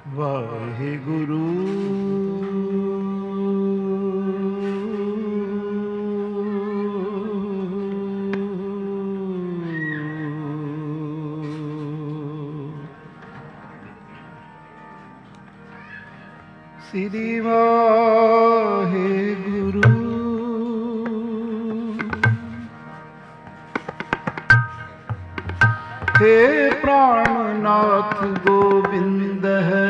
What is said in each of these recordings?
वाहिगुरु श्री वाहिगुरु हे प्राणनाथ गोविंद है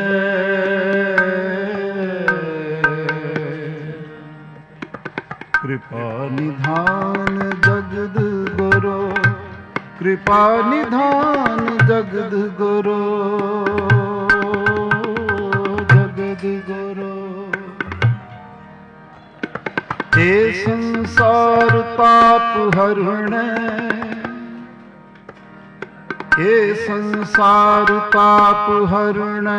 कृपा निधान जगद गुरु कृपा निधान जगद गुरु जगद गुरु हे संसार ताप हरण हे संसार ताप हरण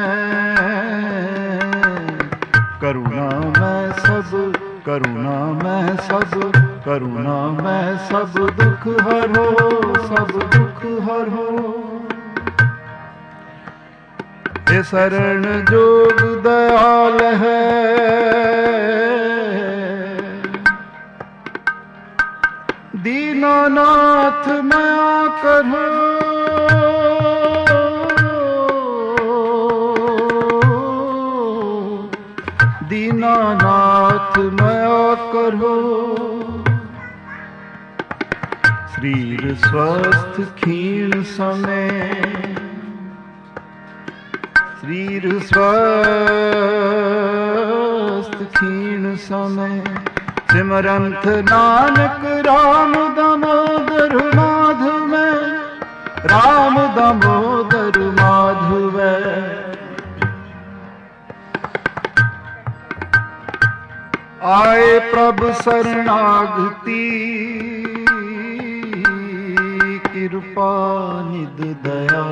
करुणा मैं सब करुणा मैं सब करुणा मैं सब दुख हरो सब दुख हरो हे शरण जोग दयाल है दीनानाथ मैं आकर दीनानाथ मैं आकर हो शरीर स्वस्थ क्षीण समय शरीर स्वस्थ क्षीण समय सिमरंत नानक राम दामोदर माधव राम दामोदर माधव आए प्रभु शरणागति कृपा निध दया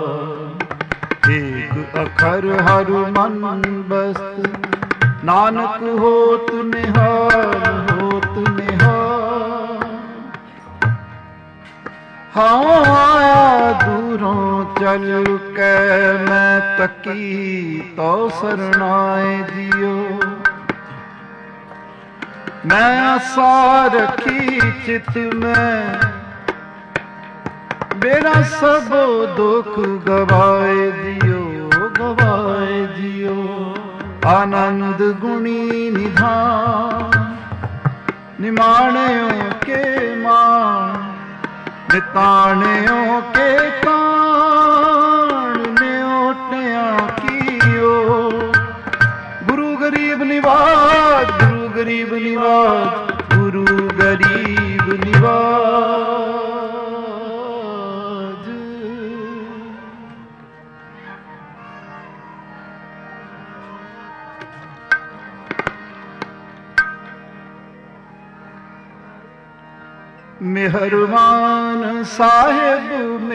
एक अखर हर मन बस्त नानक होत निहाल होत निहाल हाँ आया दूरों चल के मैं तकी तो शरणाए जियो मैं आशा रखी चित में मेरा सब दुख गवाए जियो आनंद गुणी निधान निमाणयों के मान निताणयों के ताण न्योटिया कियो गुरु गरीब निवाज गुरु गरीब निवाज गुरु गरीब निवाज मेहरबान साहेब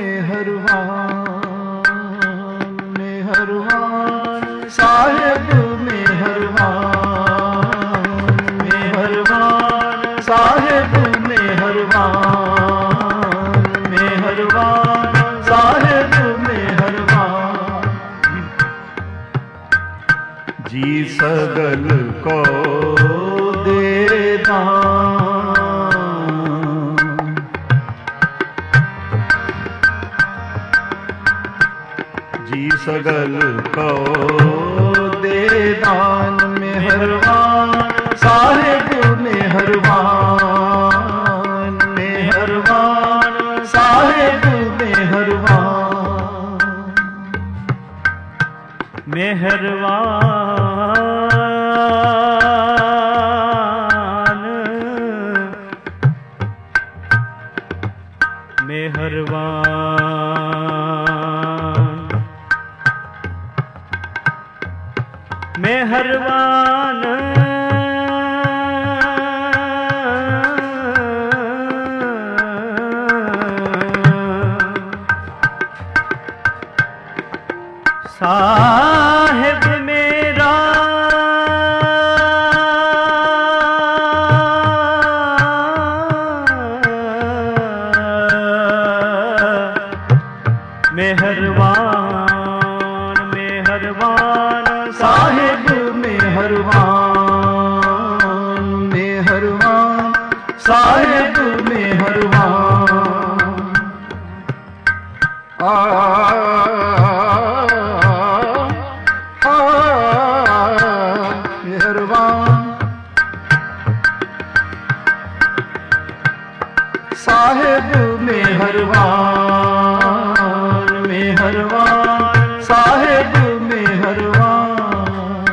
मेहरबान मेहरबान साहेब मेहरबान मेहरबान साहेब मेहरबान मेहरबान साहेब मेहरबान जी सगल को दे दान सगल को दे दान मेहरबान साहिब मेहरबान मेहरबान साहिब मेहरबान मेहरबान मेहरबान मेहरबान साहिब मेरा मेहरबान मेहरबान मेहरबान साहिब मेहरबान, मेहरबान साहिब मेहरबान। मेहरबान साहिब मेहरबान, मेहरबान साहिब मेहरबान।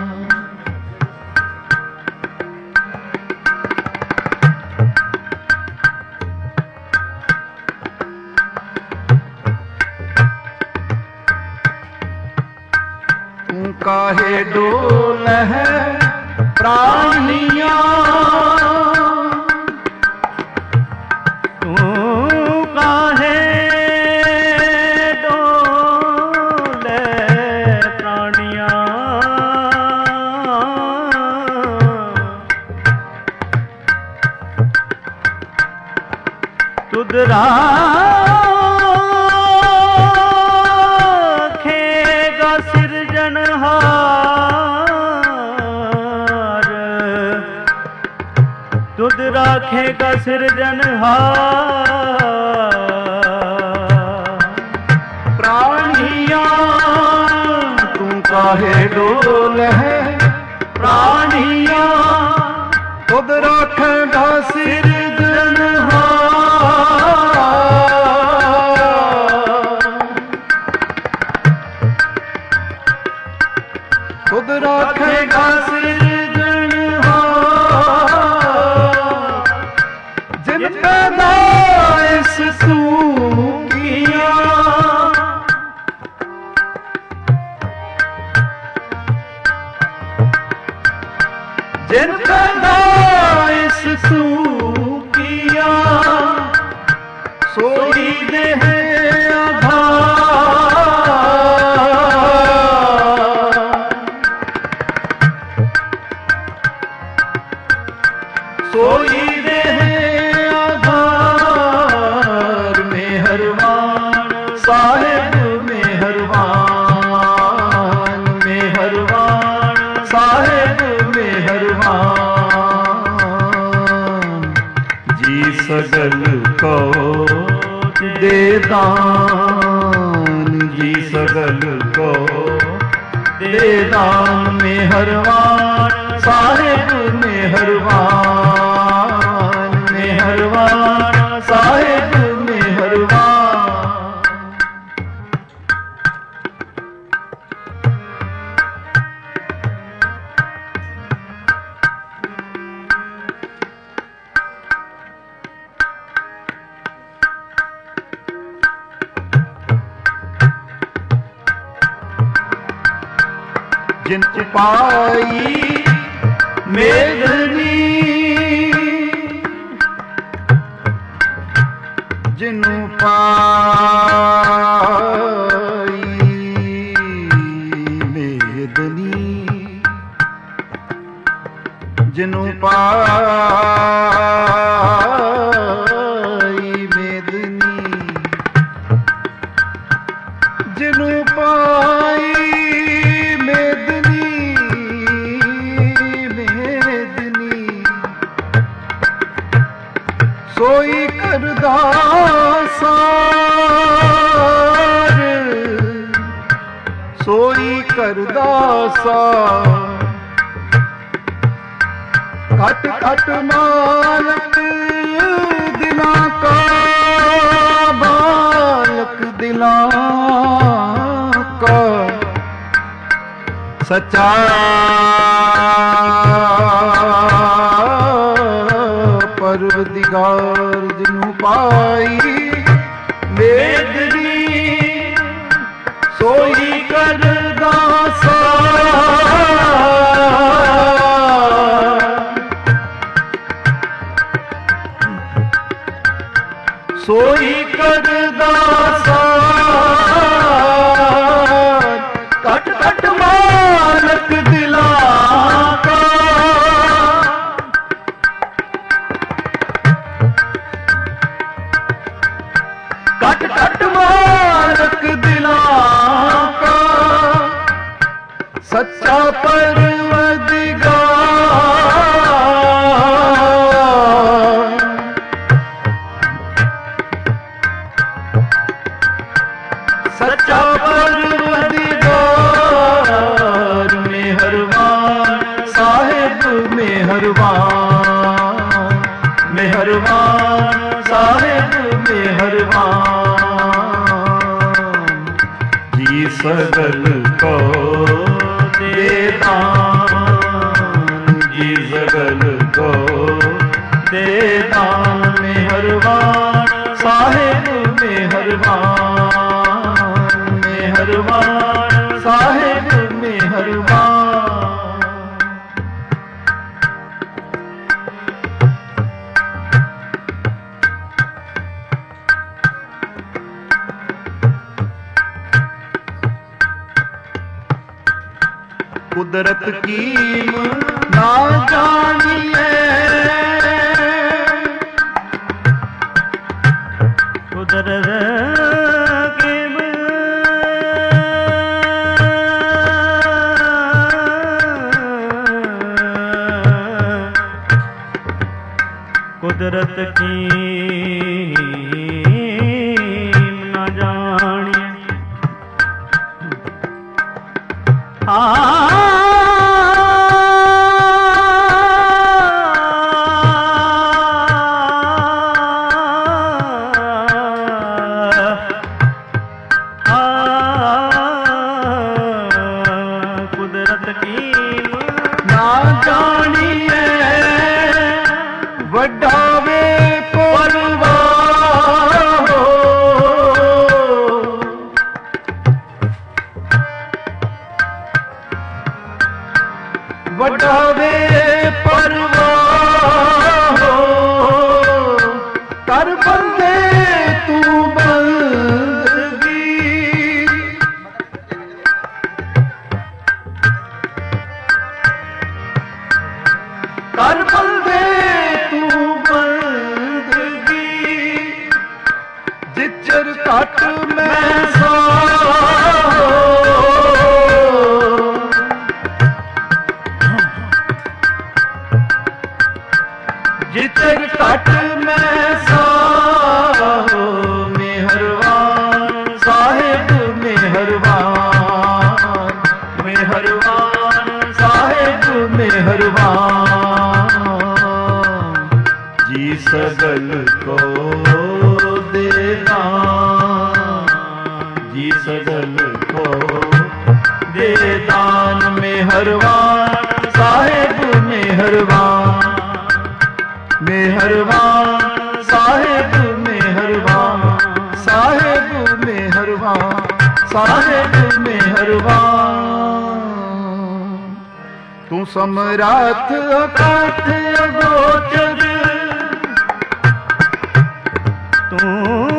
तू काहे डोल है प्राणिया, तुद राखेगा सिरजनहार, तुद राखेगा सिरजनहार। प्राणिया तू काहे डोल है प्राणिया, खुद रखेगा सिरजनहार। खुद रखेगा सिरजनहार। जिन पैदाइश तू किया, जिन पैदाइश तू किया, सोई दे है आधार। सोई दे है आधार। मेहरबान साहिब मेहरबान, मेहरबान साहिब मेहरबान। जी सगल को दे दान, जी सगल को दे दान। मेहरबान साहिब मेहरबान, मेहरबान साहिब मेहरबान। जिन पाई मेदनी, जिनु पाई मेदनी, जिनु पाई मेदनी, जिनु पाई सोई करदा सार, सोई करदा सार। घट घट मालक दिलां का, बालक दिलां का। सच्चा परवदिगार जिनु पाई मेदनी, सोई करदा सार। सोई करदा सार। घट घट मालक दिलां ਸੱਚਾ ਪਰਵਰਦੀਗਾਰ ਮਿਹਰਬਾਨ ਸਾਹਿਬ ਮਿਹਰਬਾਨ ਮਿਹਰਬਾਨ ਸਾਹਿਬ ਮਿਹਰਬਾਨ ਜੀ ਸਗਲ ਕੋ ਦੇ ਦਾਨ ਜੀ ਸਗਲ ਕੋ ਦੇ ਦਾਨ ਮਿਹਰਬਾਨ ਸਾਹਿਬ ਮਿਹਰਬਾਨ ਮਿਹਰਬਾਨ ਸਾਹਿਬ ਮਿਹਰਬਾਨ ਕੁਦਰਤ ਕੀਮ ਨਾ ਜਾਣੀਏ ਕੁਦਰਤ ਕੀਮ ਕੁਦਰਤ ਕੀਮ ਨਾ ਜਾਣੀਏ ਕੁਦਰਤ ਕੀਮ ਨਾ ਜਾਣੀਏ ਵੱਡਾ ਵੇ ਪਰਵਾਹ ਵੱਡਾ ਵੇ ਪਰਵਾਹ ਕਰ ਬੰਦੇ ਤੂੰ ਬੰਦਗੀ ਕਰ ਬੰਦੇ ਤੂੰ ਬੰਦਗੀ ਜਿੱਚਰ ਘਟ ਮੈਂ ਸਾਹੋ ਜਿੱਚਰ ਘਟ ਮੈਂ ਸਾਹੋ ਮਿਹਰਬਾਨ ਸਾਹਿਬ ਮਿਹਰਬਾਨ ਮਿਹਰਬਾਨ ਸਾਹਿਬ ਮਿਹਰਬਾਨ ਜੀ ਸਗਲ ਕੋ ਦੇ ਦਾਨ ਜੀ ਸਗਲ ਕੋ ਦੇ ਦਾਨ ਮਿਹਰਬਾਨ ਸਾਹਿਬ ਮਿਹਰਬਾਨ ਮਿਹਰਬਾਨ ਸਾਹਿਬ ਮਿਹਰਬਾਨ ਸਾਹਿਬ ਮਿਹਰਬਾਨ ਸਾਹਿਬ ਮਿਹਰਬਾਨ ਤੂੰ ਸਮਰਾਥ ਅਕਾਥ ਅਗੋਚਰ ਤੂੰ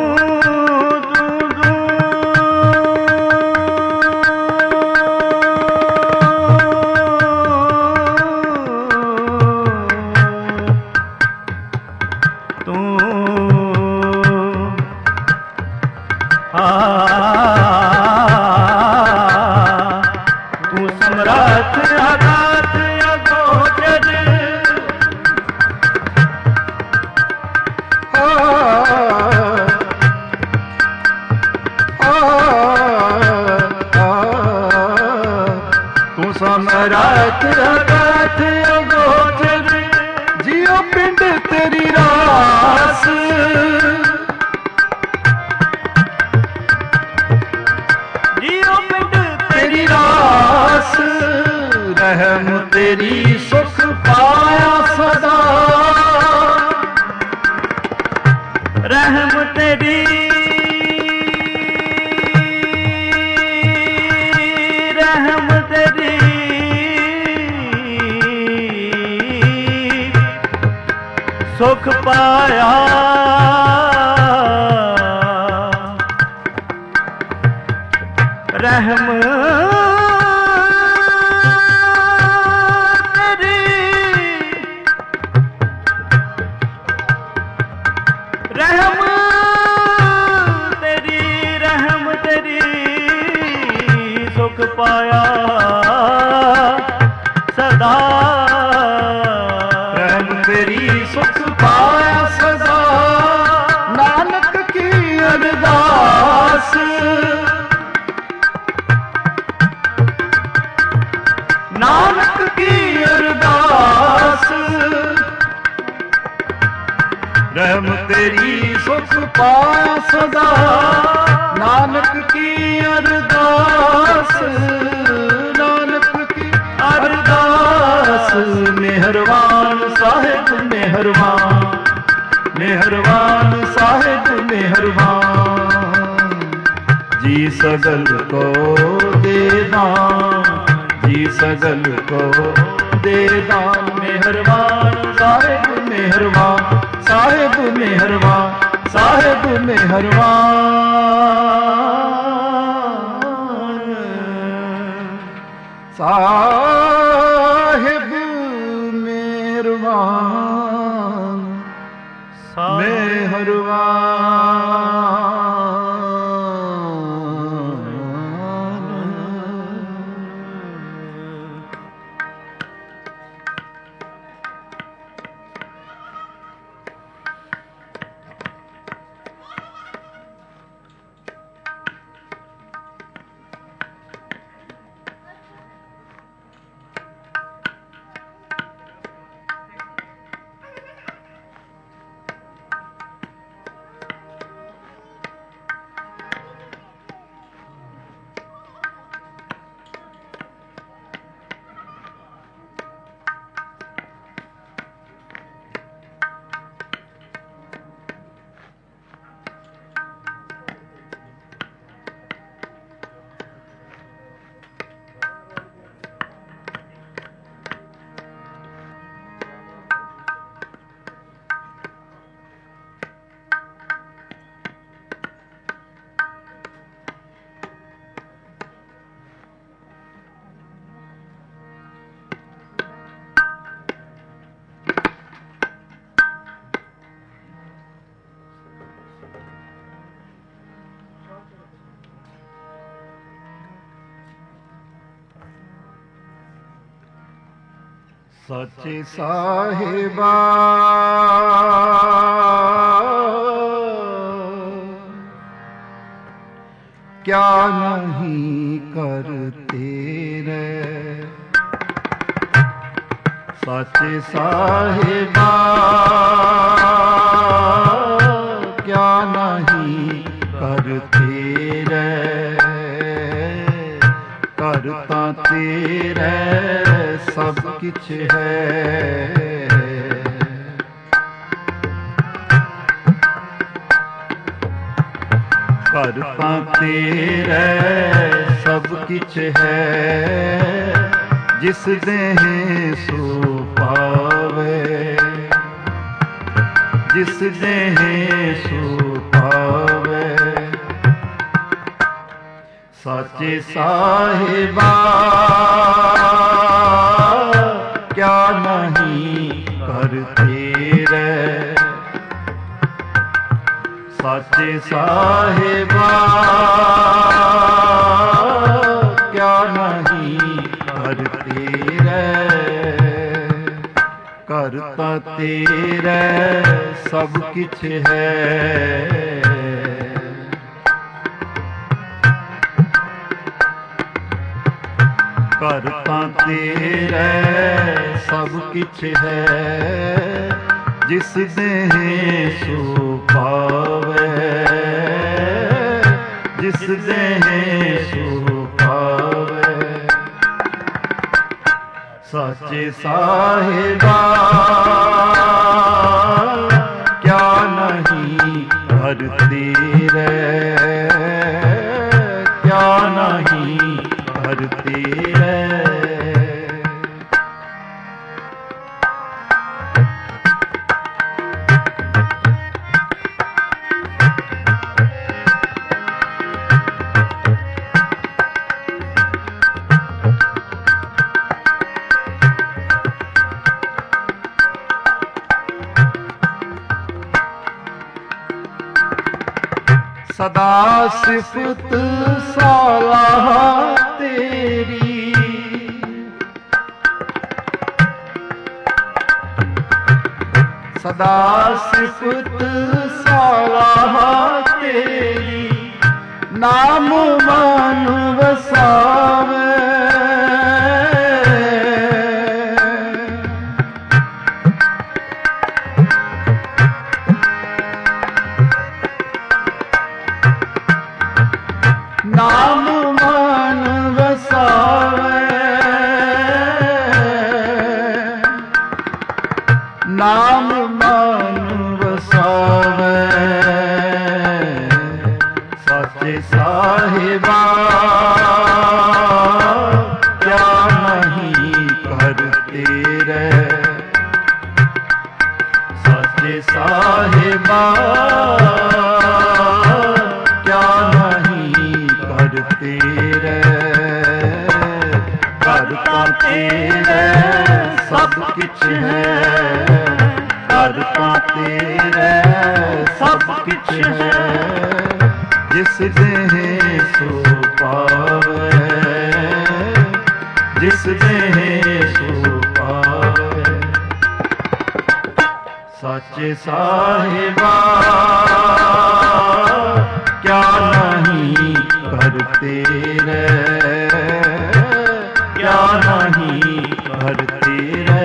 ਤੂੰ ਸਮਰਾਥ ਅਗਾਥ ਅਗੋਚਰ ਤੂੰ ਸਮਰਾਥ ਅਗਾਥ ਅਗੋਚਰ ਜਿਉ ਪਿੰਡ ਤੇਰੀ ਰਾਸ ਤੇਰੀ ਰਾਸ ਰਹਿਮ ਤੇਰੀ ਸੁਖ ਪਾਇਆ ਸਦਾ ਰਹਿਮ ਤੇਰੀ ਰਹਿਮ ਤੇਰੀ ਸੁਖ ਪਾਇਆ ਰਹਿਮ ਤੇਰੀ ਰਹਿਮ ਤੇਰੀ ਰਹਿਮ ਤੇਰੀ ਸੁਖ ਪਾਇਆ ਸਦਾ ਰਹਿਮ ਤੇਰੀ ਸੁਖ ਪਾਇਆ ਸਦਾ ਨਾਨਕ ਕੀ ਅਰਦਾਸ ਪਾਇਆ ਸਦਾ। ਨਾਨਕ ਕੀ ਅਰਦਾਸ, ਨਾਨਕ ਕੀ ਅਰਦਾਸ। ਮਿਹਰਬਾਨ ਸਾਹਿਬ ਮਿਹਰਬਾਨ, ਮਿਹਰਬਾਨ ਸਾਹਿਬ ਮਿਹਰਬਾਨ। ਜੀ ਸਗਲ ਕੋ ਦੇ ਦਾਨ, ਜੀ ਸਗਲ ਕੋ ਦੇ ਦਾਨ। ਮਿਹਰਬਾਨ ਸਾਹਿਬ ਮਿਹਰਬਾਨ, ਸਾਹਿਬ ਮਿਹਰਬਾਨ, ਸਾਹਿਬ ਮਿਹਰਬਾਨ। ਸਾਹਿਬ ਮਿਹਰਬਾਨ, ਮਿਹਰਬਾਨ। ਸੱਚੇ ਸਾਹਿਬਾ ਕਿਆ ਨਹੀਂ ਕਰਤੇ ਰੇ। ਸੱਚੇ ਸਾਹਿਬਾ ਕਿਆ ਨਹੀਂ ਕਰਤੇ ਰੇ। ਕਰਤਾ ਤੇਰੇ ਸਭ ਕਿਛ ਹੈ। ਕਰਤਾ ਤੇਰੇ ਸਭ ਕਿਛ ਹੈ। ਜਿਸ ਦੇਹ ਸੋ ਪਾਵੇ, ਜਿਸ ਦੇਹ ਸੋ ਪਾਵੇ। ਸੱਚੇ ਸਾਹਿਬਾ ਕਿਆ ਨਹੀਂ ਕਰਤੇ ਰੇ। ਸੱਚੇ ਸਾਹਿਬਾ ਕਿਆ ਨਹੀਂ ਕਰਤੇ ਰੇ। ਕਰਤਾ ਤੇਰੇ ਸਭ ਕਿਛ ਹੈ। ਕਰਤਾ ਤੇਰੇ ਸਭ ਕਿਛ ਹੈ। ਜਿਸ ਦੇਹ ਸੋ ਪਾਵੇ, ਜਿਸ ਦੇਹ ਸੋ ਪਾਵੇ। ਸੱਚੇ ਸਾਹਿਬਾ ਕਿਆ ਨਹੀਂ ਕਰਤੇ ਰੇ। ਕਿਆ ਨਹੀਂ ਕਰਤੇ ਰੇ। ਸਦਾ ਸਿਫਤ ਸਲਾਹ ਤੇਰੀ। ਸਦਾ ਸਿਫਤ ਸਲਾਹ ਤੇਰੀ। ਨਾਮ ਮਨ ਵਸਾਵੇ। ਮਨ ਵਸਾਵੇ, ਨਾਮ ਮਨ ਵਸਾਵੇ। ਸਾਚੇ ਸਾਹਿਬਾ ਕਿਆ ਨਹੀਂ ਕਰ ਤੇਰੇ, ਸਾਚੇ ਸਾਹਿਬਾ ਕਿਆ ਨਹੀਂ ਕਰ ਤੇਰੇ। ਘਰ ਤਾਂ ਤੇਰੇ ਸਭ ਕਿਛ ਹੈ, ਘਰ ਤਾਂ ਤੇਰੇ ਸਭ ਕਿਛ ਹੈ। ਜਿਸ ਦੇਹ ਸੋ ਪਾਵੇ, ਜਿਸ ਦੇਹ ਸੋ ਪਾਵੇ। ਸਾਚੇ ਸਾਹਿਬਾ ਕਿਆ ਨਹੀਂ ਕਰ ਤੇਰੇ, ਕਿਆ ਨਹੀਂ ਕਰ ਤੇਰੇ।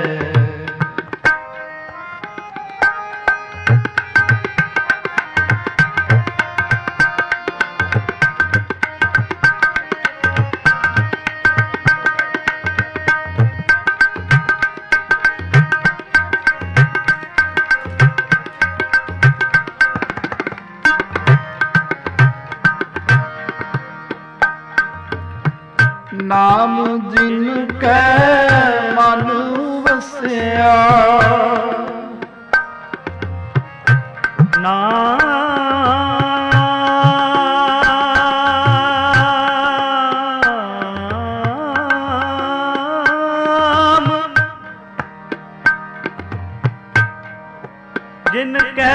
ਨਾਮ ਜਿਨ ਕੈ ਮਨ ਵਸਿਆ, ਨਾਮ ਜਿਨ ਕੈ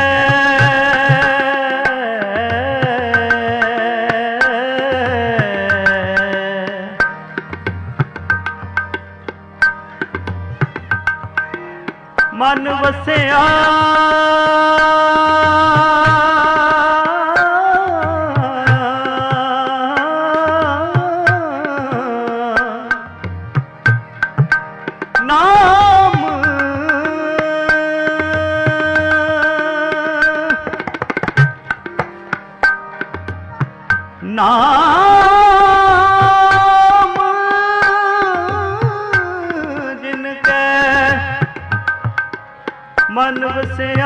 ਮਨ ਵਸਿਆ, ਨਾਮ ਨਾਮ ਜਿਨ ਕੈ ਮਨ ਵਸਿਆ।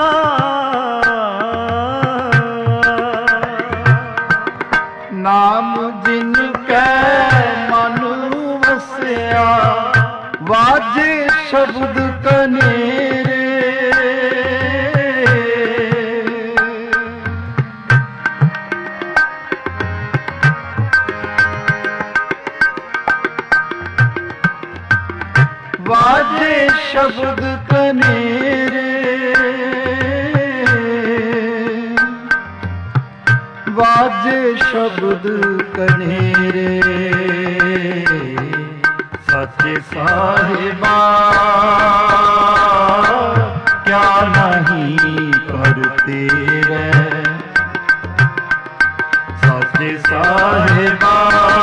ਨਾਮ ਜਿਨ ਕੈ ਮਨ ਵਸਿਆ, ਵਾਜੇ ਸ਼ਬਦ ਕਨੇਰੇ। ਵਾਜੇ ਸ਼ਬਦ ਕਨੇਰੇ, ਵਾਜੇ ਸ਼ਬਦ ਕਨੇਰੇ। ਸਾਚੇ ਸਾਹਿਬਾ ਕਿਆ ਨਹੀਂ ਕਰ ਤੇਰੇ, ਸਾਚੇ ਸਾਹਿਬਾ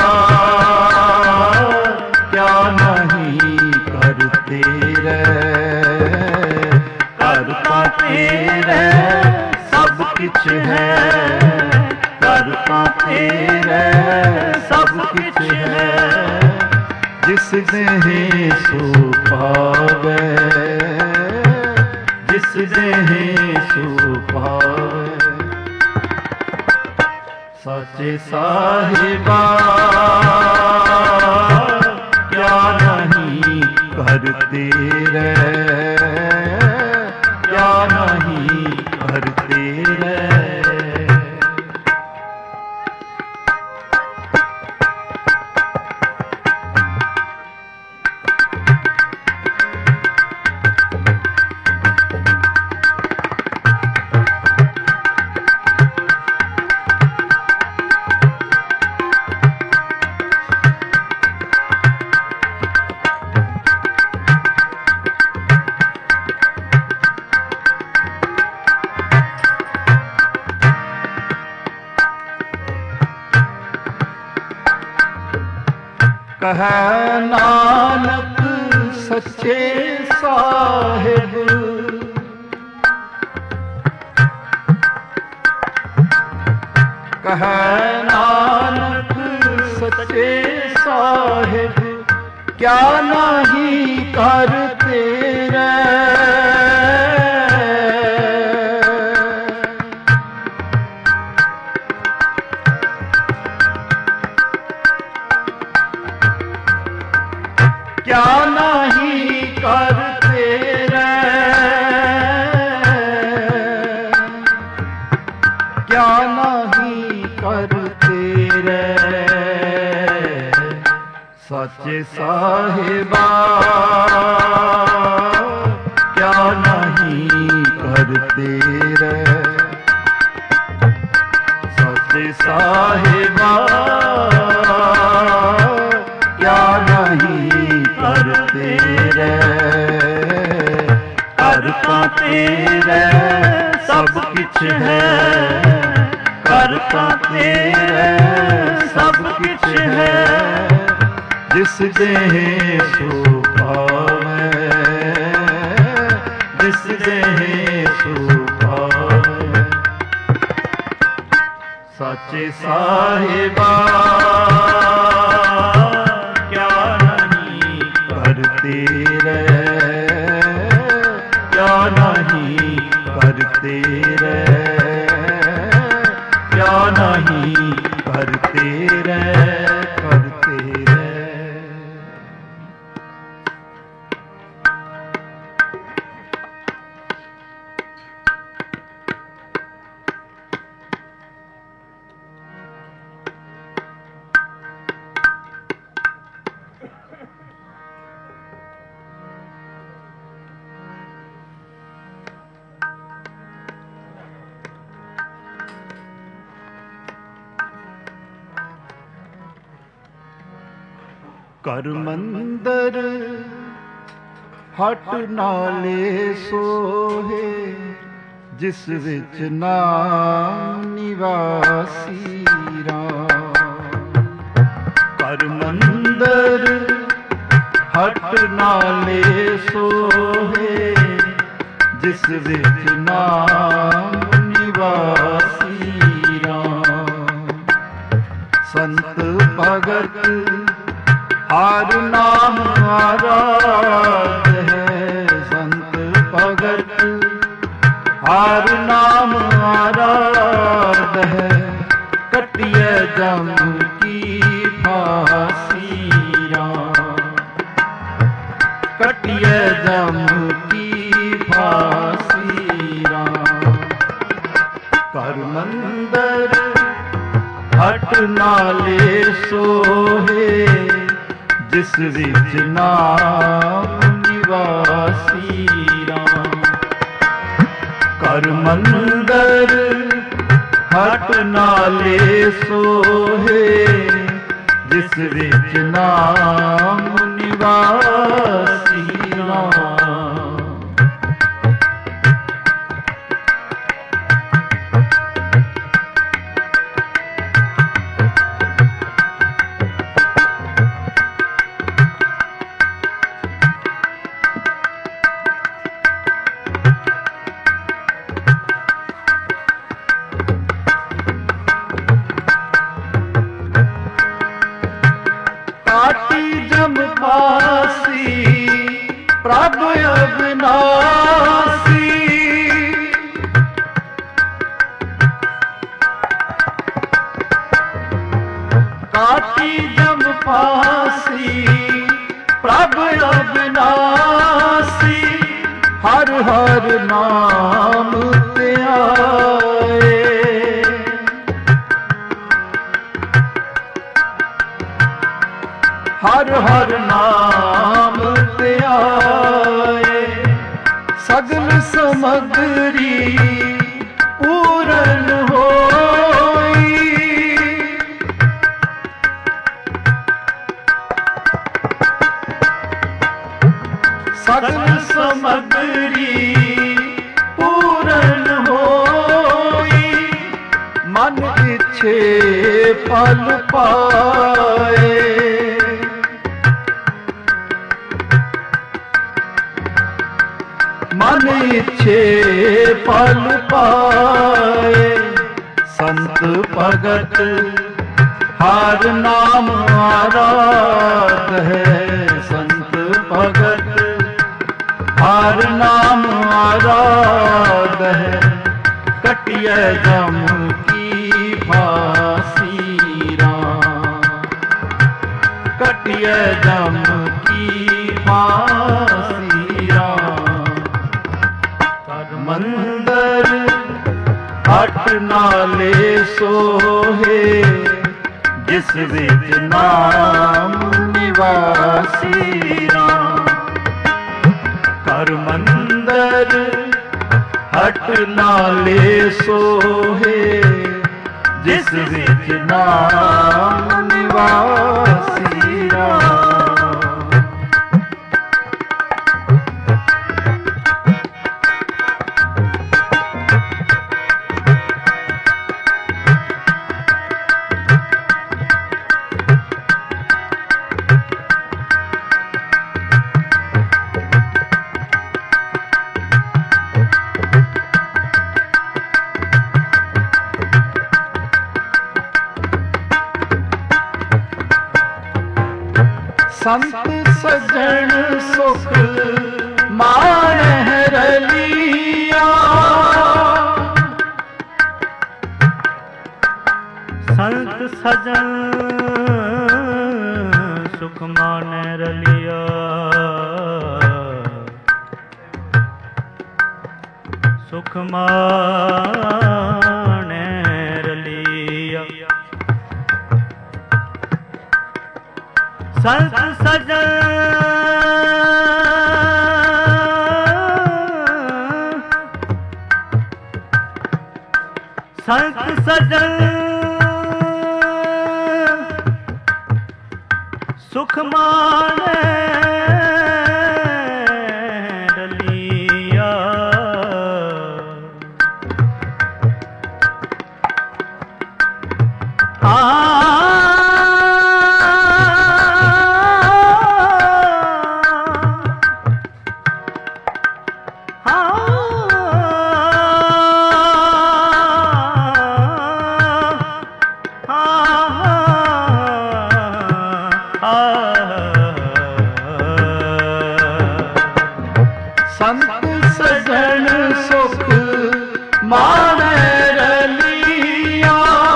ਕਿਆ ਨਹੀਂ ਕਰ ਤੇਰੇ। ਘਰ ਤਾਂ ਤੇਰੇ ਸਭ ਕਿਛ ਹੈ, ਘਰ ਤਾਂ ਤੇਰੇ ਸਭ ਕਿਛ ਹੈ। ਜਿਸ ਦੇਹ ਸੋ ਪਾਵੇ, ਜਿਸ ਦੇਹ ਸੋ ਪਾਵੇ। ਸਾਚੇ ਸਾਹਿਬਾ ਕਿਆ ਨਹੀਂ ਕਰ ਤੇਰੇ, ਕਿਆ ਨਹੀਂ ਕਰ ਤੇਰੇ। ਕਹੈ ਨਾਨਕ ਸੱਚੇ ਸਾਹਿਬ, ਕਹੈ ਨਾਨਕ क्या नहीं कर तेरे क्या नहीं कर तेरे क्या नहीं कर तेरे सच्चे साहिबा क्या नहीं कर तेरे सच्चे साहिबा क्या नहीं कर तेरे करता तेरे सब किछ है करता तेरे सब किछ है जिस देह सो पावे जिस देह सो पावे सच्चे साहिबा क्या नहीं कर तेरे क्या नहीं कर तेरे क्या नहीं कर तेरे कर तेरे कर मंदर हट नाले सोहे जिस विच नाम निवासी राम कर मंदर हट नाले सोहे जिस विच नाम निवासी राम संत भगत हर नाम आराध है संत भगत हर नाम आराध है कटिए जम की फांसी राम कटिए जम की फांसी राम कर मंदर हट नाले सोहे जिस विच नाम निवासी राम कर मंदर हट नाले सोहे जिस विच नाम निवासी राम प्रभु अविनाशी काटी जम फांसी प्रभु अविनाशी हर हर नाम ते आए हर हर नाम ते आए सगल समग्री पूरन होई सगल समग्री पूरन होई मन इच्छे फल पाए मन इच्छे फल पाए संत भगत हर नाम आराध है हार नाम आराध है, कटिय जम की फांसी राम, कटिय जम की फांसी राम। कर मंदर हट नाले सोहे, जिस विच नाम निवासी राम। कर मंदर हट नाले सोहे, जिस विच नाम निवासी राम। संत सज्जन सुख मानह रलिया, संत सज्जन सुख मानह रलिया, सुख मानह रलिया। संत सज्जन संत सज्जन सुख माने रलिया। संत सज्जन सुख माने रलिया,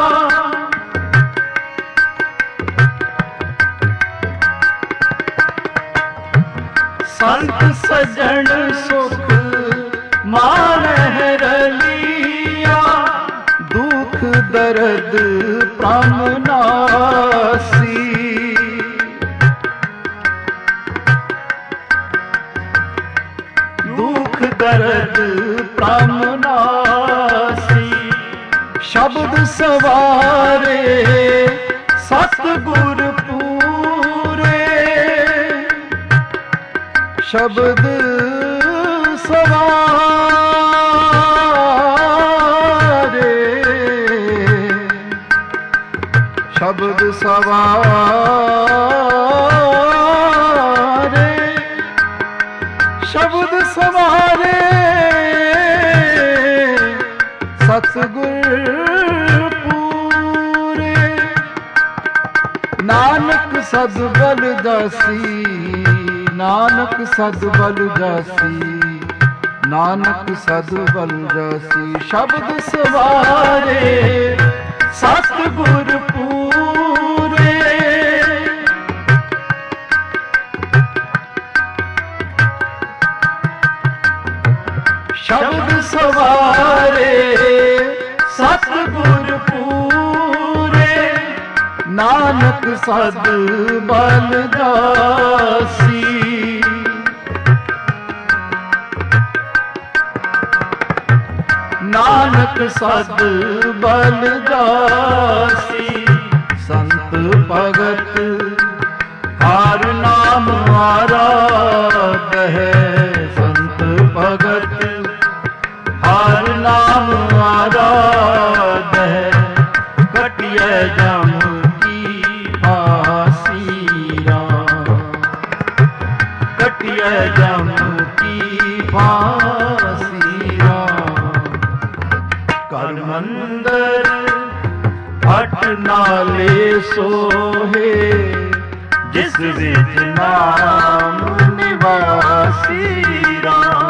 संत सज्जन सुख माने रलिया। दुख दर्द प्रम नासी, दुख दर्द प्रम नासी। शब्द सवारे सतगुर पूरे, शब्द सवारे, शब्द सवारे, शब्द सवारे सतगुर पूरे। नानक सद बल जासी, नानक सद बल जासी, नानक सद बल जासी। शब्द सवारे सतगुर पूरे, शब्द सवारे सतगुर पूरे। नानक सद बल जासी, नानक सद बल जासी। संत भगत हार नाम आराध है, संत भगत हार नाम आराध है। कटिय जम की फांसी राम, कटिय जम की फांसी राम। कर मंदर हट नाले सोहे, जिस विच नाम निवासी राम।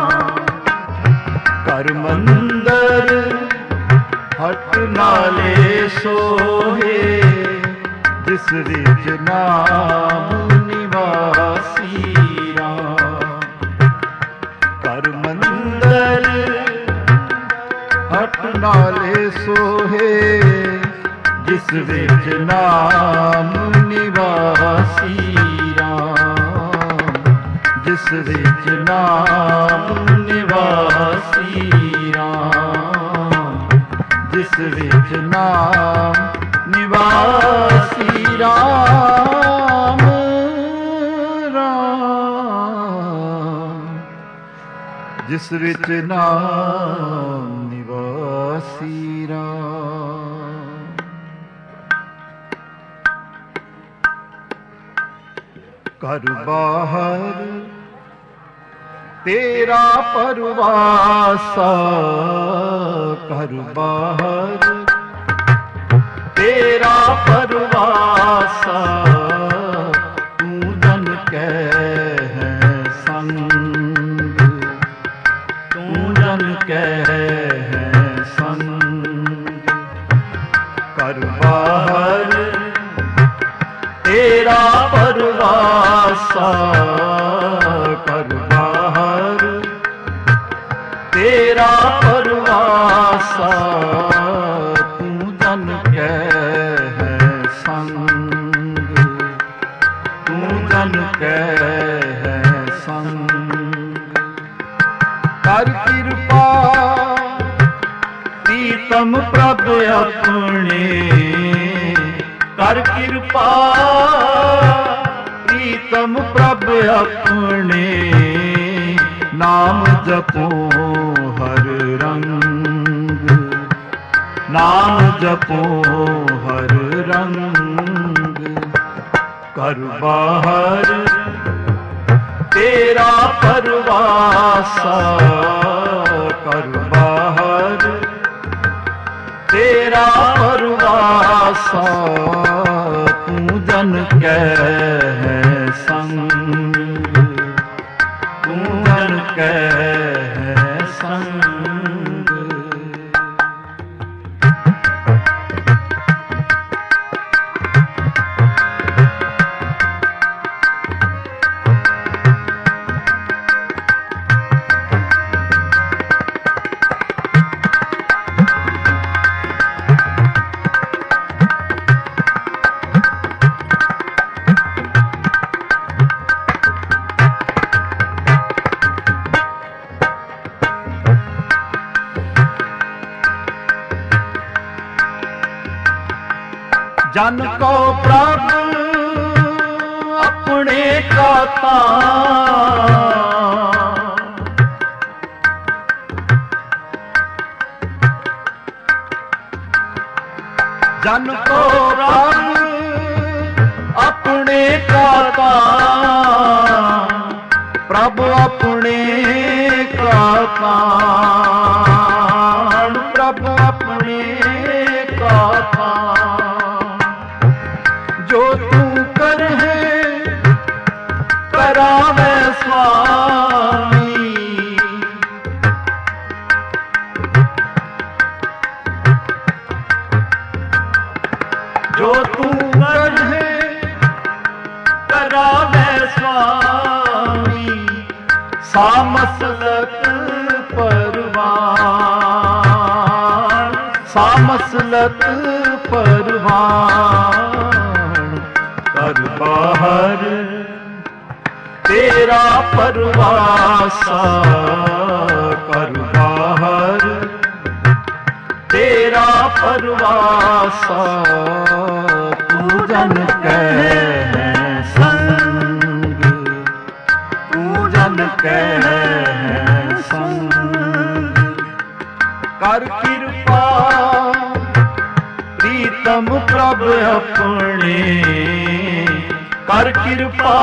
ਨਾਲੇ ਸੋਹੇ ਜਿਸ ਵਿੱਚ ਨਾਮ ਨਿਵਾਸੀ ਰਾਮ। ਘਰ ਮੰਦਰ ਹਟ ਨਾਲੇ ਸੋਹੇ ਜਿਸ ਵਿੱਚ ਨਾਮ ਨਿਵਾਸੀ ਰਾਮ। ਜਿਸ ਵਿੱਚ ਨਾਮ ਨਿਵਾਸੀ ਰਾਮ। ਜਿਸ ਵਿੱਚ ਨਾਮ ਨਿਵਾਸੀ ਰਾਮ ਰਾਮ। ਜਿਸ ਵਿੱਚ ਨਾਮ ਨਿਵਾਸੀ ਰਾਮ। ਘਰ ਬਾਹਰ ਤੇਰਾ ਪਰਵਾਸਾ। ਘਰ ਬਾਹਰ ਤੇਰਾ ਪਰਵਾਸਾ। ਤੂੰ ਜਨ ਕੈ ਹੈ ਸੰਗ। ਤੂੰ ਜਨ ਕੈ ਹੈ ਸੰਗ। ਘਰ ਬਾਹਰ ਤੇਰਾ ਪਰਵਾਸਾ। ਘਰ ਬਾਹਰ ਤੇਰਾ ਪਰਵਾਸਾ। ਤੂੰ ਜਨ ਕੈ ਹੈ ਸੰਗ। ਤੂੰ ਜਨ ਕੈ ਹੈ ਸੰਗ। ਕਰ ਕਿਰਪਾ ਪ੍ਰੀਤਮ ਪ੍ਰਭ ਆਪਣੇ। ਕਰ ਕਿਰਪਾ ਪ੍ਰੀਤਮ ਪ੍ਰਭ ਆਪਣੇ। ਨਾਮ ਜਪੋ ਹਰ ਰੰਗ। ਨਾਮ ਜਪੋ ਹਰ ਰੰਗ। ਘਰ ਬਾਹਰ ਤੇਰਾ ਪਰਵਾਸਾ। ਘਰ ਬਾਹਰ ਤੇਰਾ ਪਰਵਾਸਾ। ਤੂੰ ਜਨ ਕੈ ਹੈ ਸੰਗ। ਤੂੰ ਜਨ ਕੈ ਹੈ ਸੰਗ। जन को प्रभ अपने काता। जन को प्रभ अपने काता। प्रभु अपने काता। प्रभु अपने काता। जो तू कर है करावे स्वामी। जो तू कर है करावे स्वामी। सामसलत परवान। सामसलत परवान। कर बाहर तेरा परवासा। कर बाहर तेरा परवासा। तू जन कह है संग। तू जन कह है संग। कर कृपा प्रीतम प्रभ अपने। कर कृपा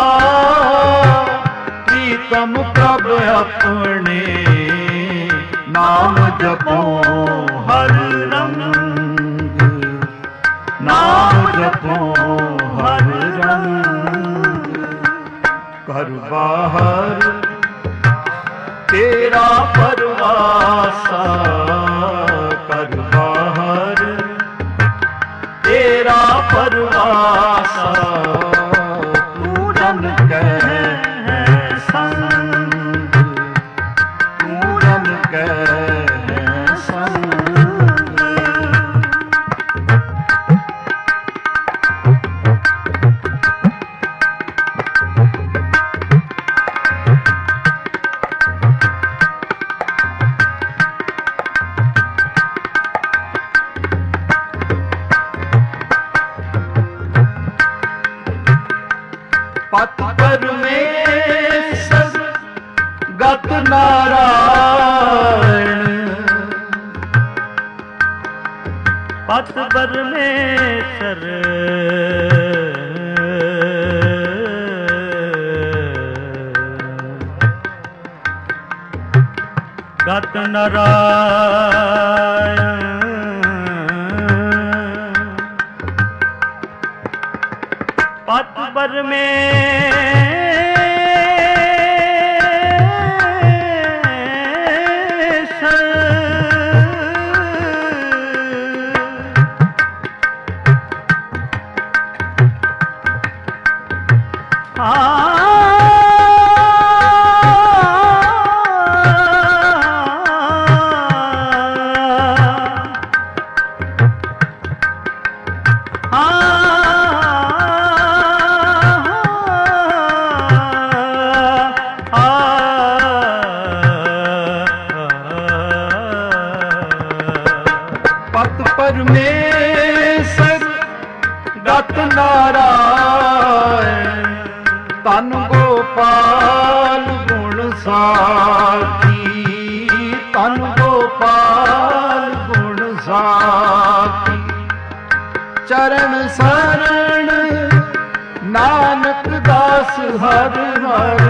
प्रीतम प्रभ अपने। नाम जपो हर रंग। नाम जपो हर रंग। कर बाहर तेरा परवासा। कर बाहर ਪਤ ਪਰਮੇਸ਼ਰ ਗਤ ਨਾਰਾਇਣ ਪਤ ਪਰਮੇਸ਼ਰ ਗਤ ਨਾਰਾਇਣ ਪਤ ਪਰਮੇਸ਼ਰ ਪਰਮੇਸ਼ਰ ਗਤ ਨਾਰਾਇਣ ਧੰਨ ਗੋਪਾਲ ਗੁਣ ਸਾਖੀ ਧੰਨ ਗੋਪਾਲ ਗੁਣ ਸਾਖੀ ਚਰਨ ਸਰਣ ਨਾਨਕ ਦਾਸ ਹਰ ਹਰ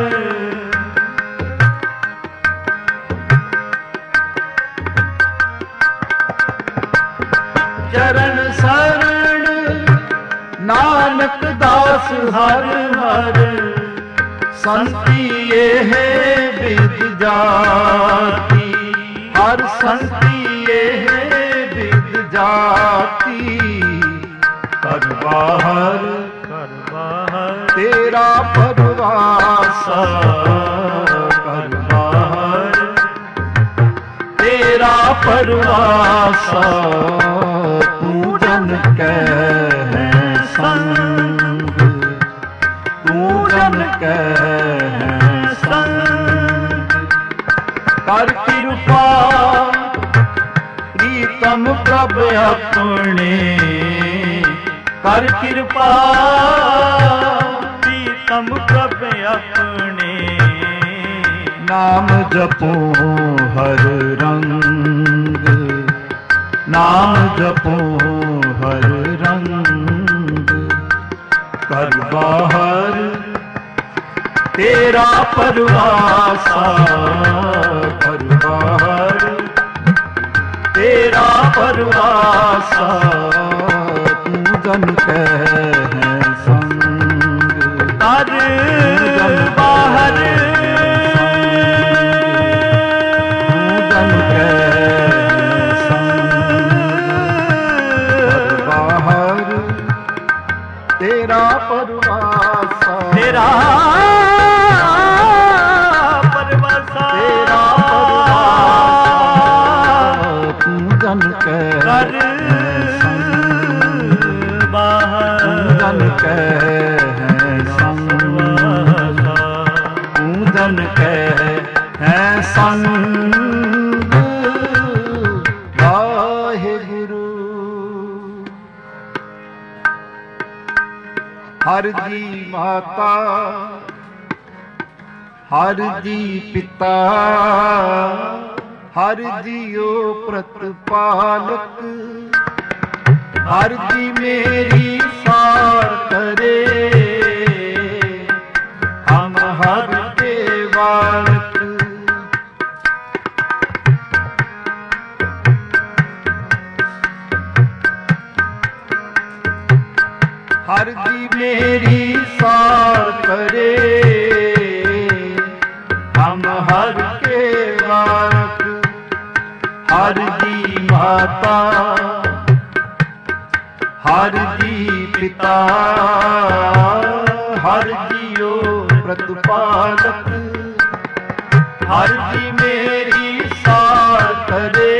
ਚਰਨ ਸਰਣ ਨਾਨਕ ਦਾਸ ਹਰ ਹਰ ਸੰਤੀ ਇਹ ਵਿਦ ਜਾਤੀ ਹਰ ਸੰਤੀ ਇਹ ਵਿਦ ਜਾਤੀ ਕਰ ਬਾਹਰ ਤੇਰਾ ਪਰਵਾਸਾ ਕਰ ਬਾਹਰ ਤੇਰਾ ਪਰਵਾਸਾ ਜਨ ਕੈ ਹੈ ਸੰਗ ਤੂੰ ਜਨ ਕੈ ਹੈ ਸੰਗ ਕਰ ਕਿਰਪਾ ਪ੍ਰੀਤਮ ਪ੍ਰਭ ਆਪਣੇ ਕਰ ਕਿਰਪਾ ਪ੍ਰੀਤਮ ਪ੍ਰਭ ਆਪਣੇ ਨਾਮ ਜਪੋ ਹਰ ਰੰਗ ਨਾਮ ਜਪੋ ਹਰ ਰੰਗ ਕਰ ਬਾਹਰ ਤੇਰਾ ਪਰਵਾਸਾ ਕਰ ਬਾਹਰ ਤੇਰਾ ਪਰਵਾਸਾ ਤੂੰ ਜਨ ਕੈ ਹੈ ਸੰਗ ਕਰ ਬਾਹਰ ਤੂੰ ਜਨ ਕੈ ਤੇਰਾ ਪਰਵਾਸਾ ਤੇਰਾ ਪਰਵਾਸਾ ਤੇਰਾ ਪਰਵਾਸਾ ਤੂੰ ਜਨ ਕੈ ਕਰ ਬਾਹਰ ਤੂੰ ਜਨ ਕੈ ਹੈ ਸੰਗ ਤੂੰ ਜਨ ਕੈ ਹੈ ਸੰਗ ਵਾਹਿਗੁਰੂ ਹਰ ਜੀ ਮਾਤਾ ਹਰ ਜੀ ਪਿਤਾ ਹਰ ਜੀਓ ਪ੍ਰਤਪਾਲਕ ਹਰ ਜੀ ਮੇਰੀ ਸਾਰ ਕਰੇ ਹਮ ਹਰ ਕੇ ਬਾਲਕ ਹਰ ਜੀ ਮੇਰੀ ਸਾਰ ਕਰੇ ਹਮ ਹਰ ਕੇ ਵਾਰਕ ਹਰ ਜੀ ਮਾਤਾ ਹਰ ਜੀ ਪਿਤਾ ਹਰ ਜੀਓ ਪ੍ਰਤਪਾਲਕ ਹਰ ਜੀ ਮੇਰੀ ਸਾਰ ਕਰੇ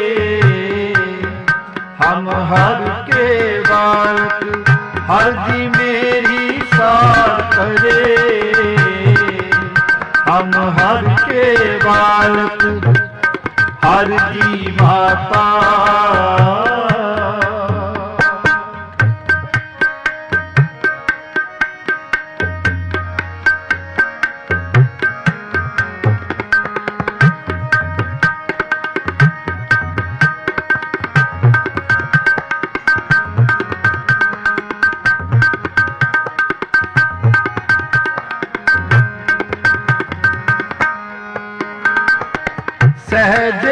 ਹਮ ਹਰ ਕੇ ਵਾਰਕ ਹਰ ਜੀ ਮੇਰੀ ਸਾਰ करे हम हर के बालक हर जी माता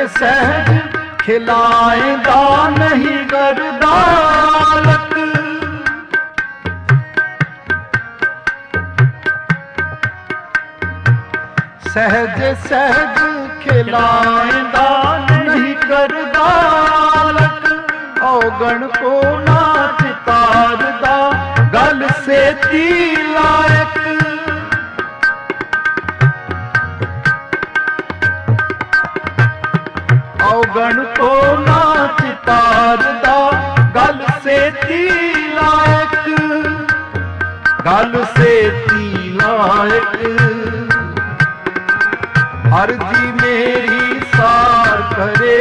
सहज खिलाएगा नहीं गर्दालक। सहज सहज खिलाएगा नहीं गर्दालक। औगण को नाच तारदा गल से लायक। औगण को नाच तारदा गल से लायक। गल से लायक। हर जी मेरी सार करे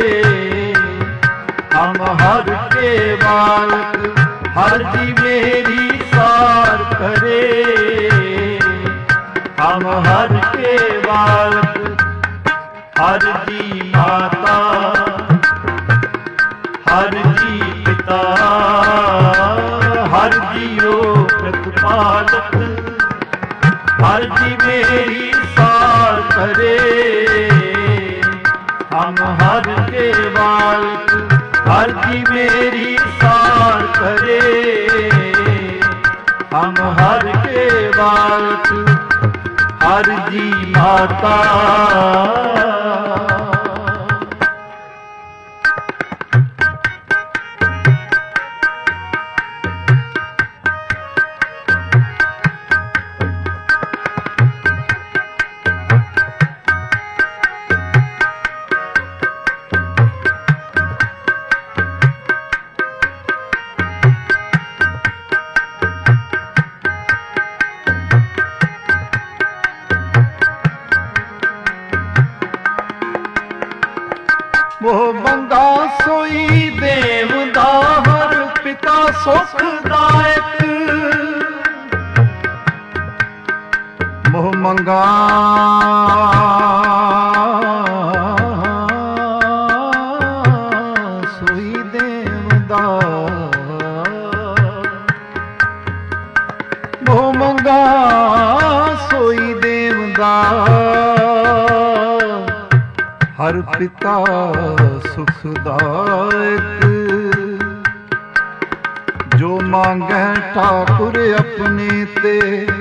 हम हर के बालक। हर जी मेरी सार करे हम हर के बालक। हर जी माता हर जी पिता हर जियो प्रतिपालक। हर जी मेरी सार करे हम हर के बालक। हर जी मेरी सार करे हम हर के बालक। हर जी माता मोह मंगा सोई देवदा हर पिता सुखदायक। मोह मंगा सोई देवदा। मोह मंगा सोई देवदा हर पिता सुखदायक। जो मांगे ठाकुर अपने ते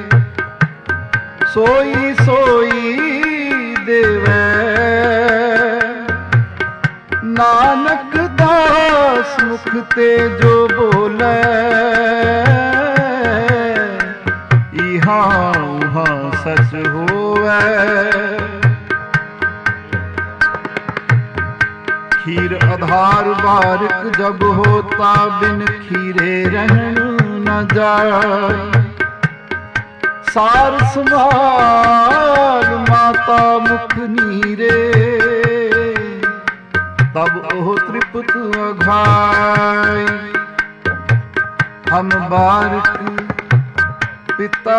सोई सोई देवै। नानक दास मुख ते जो बोले इहाँ उहाँ सच होवै। खीर आधार बारिक जब होता बिन खीरे रहन न जाए। सार संभाल माता मुख नीरे तब ओह तृप्त अघाय। हम बारिक पिता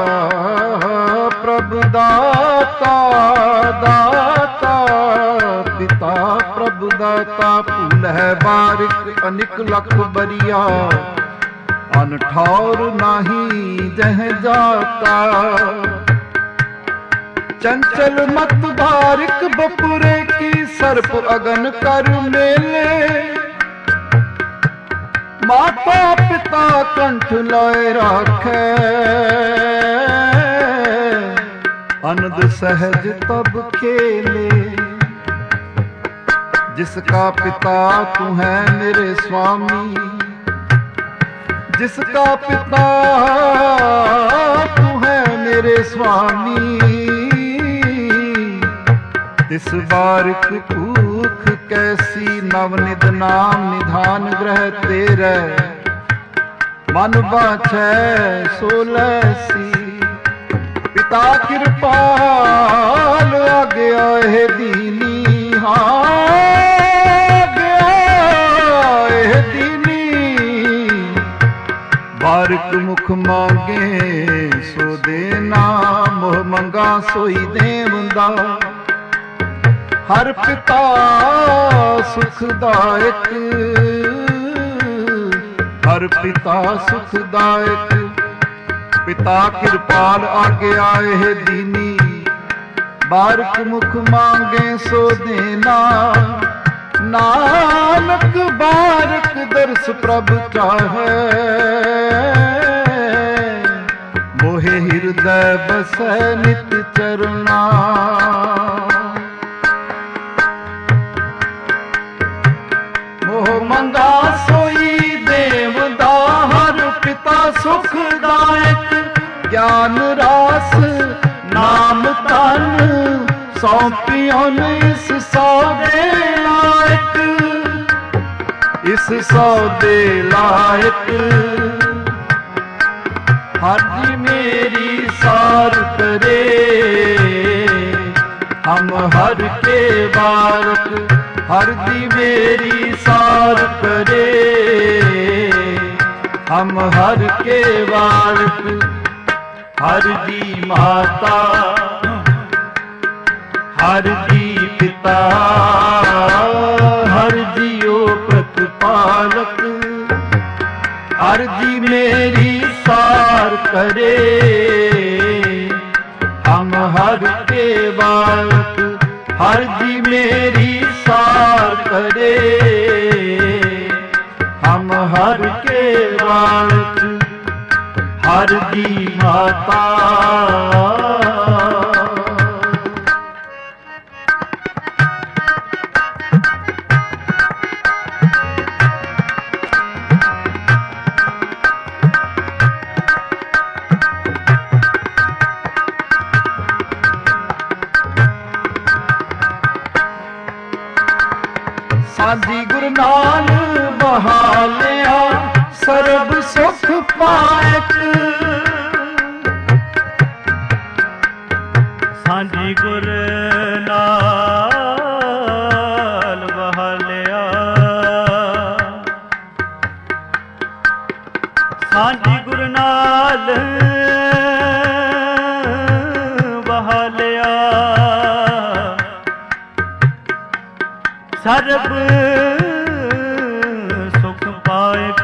प्रभु दाता दाता। पिता प्रभु दाता फूल है बारिक अनिक लख बरिया। अन ठौर नाही जह जाता। चंचल मत बारिक बपुरे की सर्प अगन कर मेले। माता पिता कंठ लाए राखे अनद सहज तब खेले। जिसका पिता तू है मेरे स्वामी। जिसका पिता तू है मेरे स्वामी। इस बारिक भूख कैसी नवनिध नाम निधान ग्रह तेरे। मन बाछै सोलैसी पिता कृपाल आज्ञा है दीनी। बारिक मुख मांगे सो देना। मोह मंगा सोई देवंदा हर पिता सुखदायक। हर पिता सुखदायक। पिता कृपाल आगे आए है दीनी। ਬਾਰਕ ਮੁਖ ਮੰਗੇ ਸੋ ਦੇਨਾ, ਨਾਨਕ ਬਾਰਕ ਦਰਸ ਪ੍ਰਭ ਚਾਹੈ, ਮੋਹਿ ਹਿਰਦੈ ਬਸੈ ਨਿਤ ਚਰਨਾ। ਮੋਹ ਮੰਗਾ ਸੋਈ ਦੇਵਦਾ, ਹਰ ਪਿਤਾ ਸੁਖਦਾਇਕ, ਗਿਆਨ ਰਾਸ ਨਾਮ ਤਨ, ਸੌਂਪਿਓਨ ਇਸ ਸੌਦੇ ਲਾਇਕ, ਇਸ ਸੌਦੇ ਲਾਇਕ। ਹਰ ਜੀ ਮੇਰੀ ਸਾਰ ਕਰੇ, ਹਮ ਹਰ ਕੇ ਬਾਰਕ, ਹਰ ਜੀ ਮੇਰੀ ਸਾਰ ਕਰੇ, ਹਮ ਹਰ ਕੇ ਬਾਰਕ। ਹਰ ਜੀ ਮਾਤਾ, ਹਰ ਜੀ ਪਿਤਾ, ਹਰ ਜੀਓ ਪ੍ਰਤਪਾਲਕ, ਹਰ ਜੀ ਮੇਰੀ ਸਾਰ ਕਰੇ, ਹਮ ਹਰ ਕੇ ਬਾਲਕ, ਹਰ ਜੀ ਮੇਰੀ ਸਾਰ ਕਰੇ, ਹਮ ਹਰ ਕੇ ਬਾਲਕ। ਹਰ ਜੀ ਮਾਤਾ, ਸਾਜੀ ਗੁਰੂ ਨਾਨਕ ਬਹਾਲਿਆ, ਸਰਬ ਸੁਖ ਪਾਇਕ। ਸਾਂਝੀ ਗੁਰ ਨਾਲ ਬਹਾਲਿਆ, ਸਾਂਝੀ ਗੁਰ ਨਾਲ ਬਹਾਲਿਆ, ਸਰਬ ਸੁਖ ਪਾਇਕ।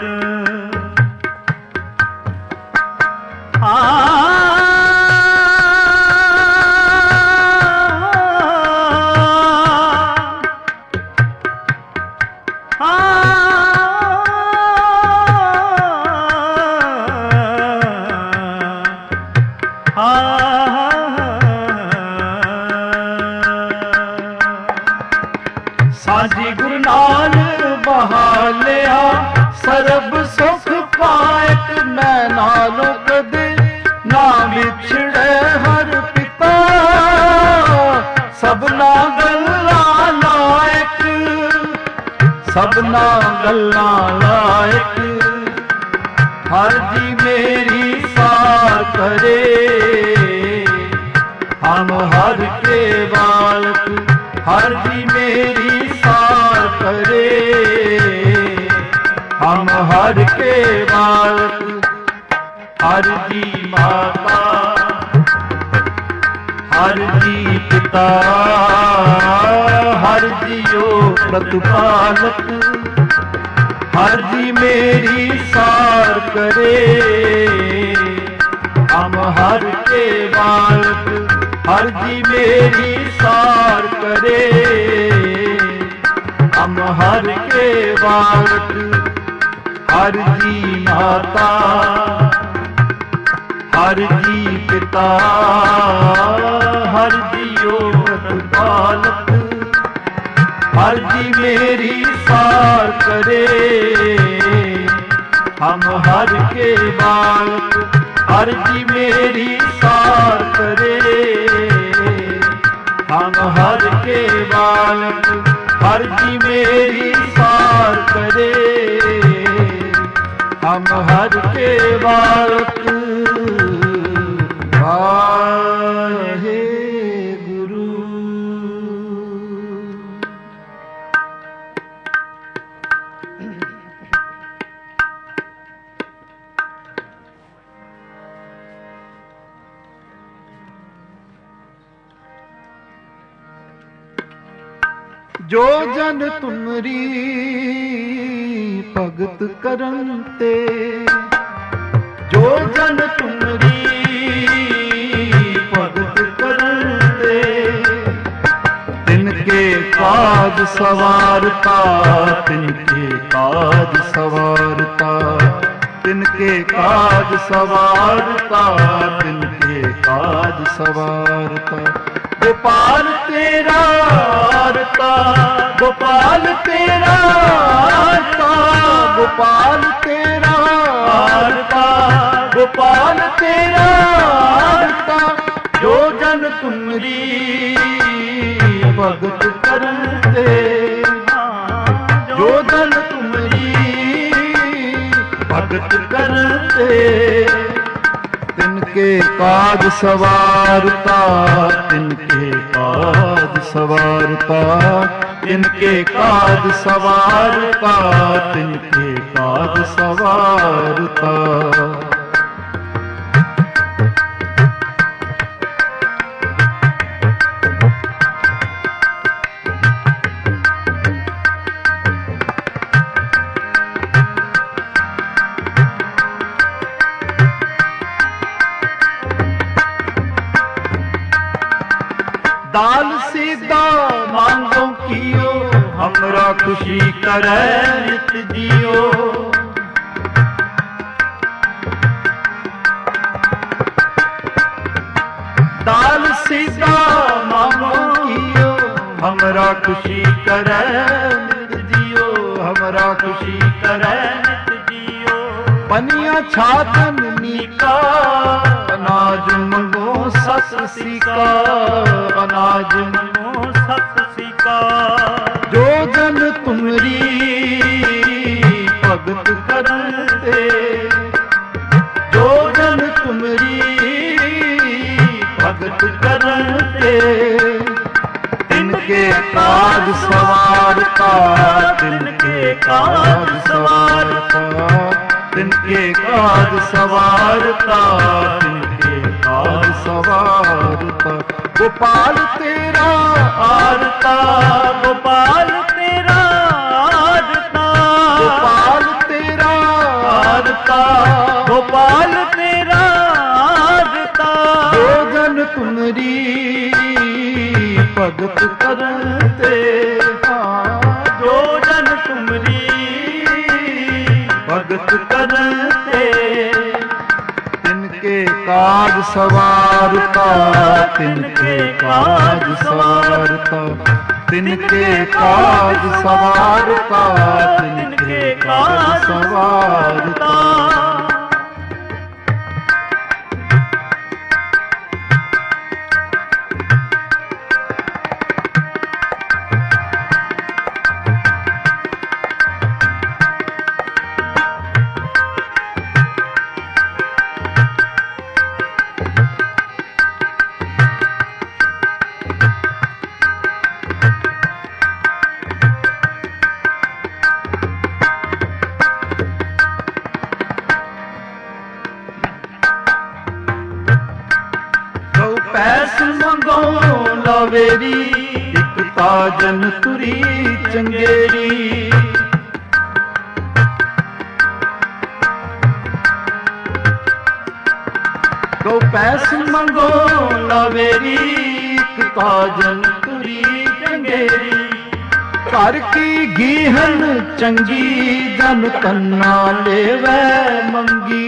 ਸਾਜੀ ਗੁਰੂ ਨਾਨਕ ਬਹਾਲਿਆ, ਸਰਬ ਸੁਖ ਪਾਇਕ। ਮੈਂ ਨਾਲੋਂ ਕਦੇ ਨਾ ਵਿਛੜੇ ਹਰ ਪਿਤਾ, ਸਭਨਾ ਗੱਲਾਂ ਲਾਇਕ, ਸਭਨਾ ਗੱਲਾਂ ਲਾਇਕ। ਹਰ ਜੀ ਮੇਰੀ ਸਾਰ ਕਰੇ, ਹਮ ਹਰ ਕੇ ਬਾਲਕ, ਹਰ ਜੀ ਮੇਰੀ ਸਾਰ ਕਰੇ, ਹਮ ਹਰ ਕੇ ਬਾਲਕ। ਹਰ ਜੀ ਮਾਤਾ, ਹਰ ਜੀ ਪਿਤਾ, ਹਰ ਜੀਓ ਪ੍ਰਤਪਾਲਕ, ਹਰ ਜੀ ਮੇਰੀ ਸਾਰ ਕਰੇ, ਹਮ ਹਰ ਕੇ ਬਾਲਕ, ਹਰ ਜੀ ਮੇਰੀ ਸਾਰ ਕਰੇ, ਹਮ ਹਰ ਕੇ ਬਾਲਕ। ਹਰ ਜੀ ਮਾਤਾ, ਹਰ ਜੀ ਪਿਤਾ, ਹਰ ਜੀਓ ਪ੍ਰਤਪਾਲਕ, ਹਰ ਜੀ ਮੇਰੀ ਸਾਰ ਕਰੇ, ਹਮ ਹਰ ਕੇ ਬਾਲਕ, ਹਰ ਜੀ ਮੇਰੀ ਸਾਰ ਕਰੇ, ਹਮ ਹਰ ਕੇ ਬਾਲਕ, ਹਰ ਜੀ ਮੇਰੀ ਸਾਰ ਕਰੇ, ਹਮ ਹਰ ਕੇ ਬਾਲਕ। ਵਾਹਿਗੁਰੂ। ਜੋ ਜਨ ਤੁਮਰੀ ਭਗਤ ਕਰਨ ਤੇ, ਜੋ ਜਨ ਤੁਮਰੀ ਭਗਤ ਕਰਨ ਤੇ, सवारता तिनके काज सवारता, तिनके काज सवारता, तिनके काज सवारता। गोपाल तेरा आरता, गोपाल तेरा आरता, गोपाल तेरा आरता, गोपाल तेरा आरता। जो जन तुमरी भगत करते, जो जन तुमरी भगत करते, तिनके काज सवारता, तिनके काज सवारता, तिनके काज सवारता, तिनके काज सवारता। दाल सीधा मांगो कियो, हमरा खुशी करे नित जियो। दाल सीधा मांगो कियो, हमरा खुशी करे नित जियो, हमरा खुशी करे नित जियो। पनिया छातन नीका, अनाज मंगो सस सीका, अनाज मंगो सस सीका। जो जन तुमरी भगत करते, जो जन तुमरी भगत करते, तिनके काज सवारता, तिनके काज सवारता, तिनके काज सवारता, तिनके काज सवारता। गोपाल तेरा आरता, गोपाल तेरा आरता, गोपाल तेरा आरता, गोपाल तेरा आरता। जो जन तुमरी भगत करते, जो जन तुमरी भगत करते, तिनके काज सवारता, तिनके काज सवारता, तिनके काज सवारता, तिनके काज सवारता। पैस मंगो लवेरी, एक ताजन तुरी चंगेरी। गो पैस मंगो लवेरी, एक ताजन तुरी चंगेरी। घर की गीहन चंगी, जन तन्ना लेवै मंगी।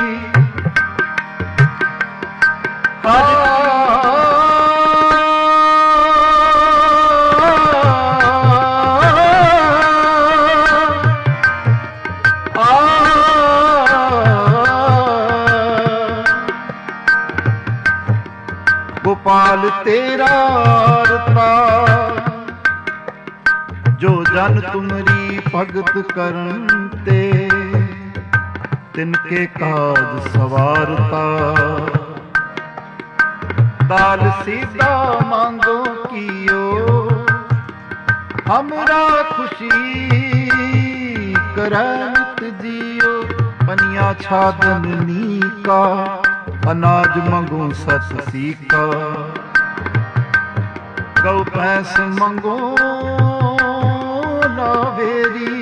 गोपाल तेरा आरता, जो जन तुमरी भगत करते, तिनके काज सवारता। दाल सीधा मांगो कियो, हमरा खुशी करत जियो। पनिया छादन नीका, अनाज मंगो सस सीका। गौ भैंस मंगो लावेरी,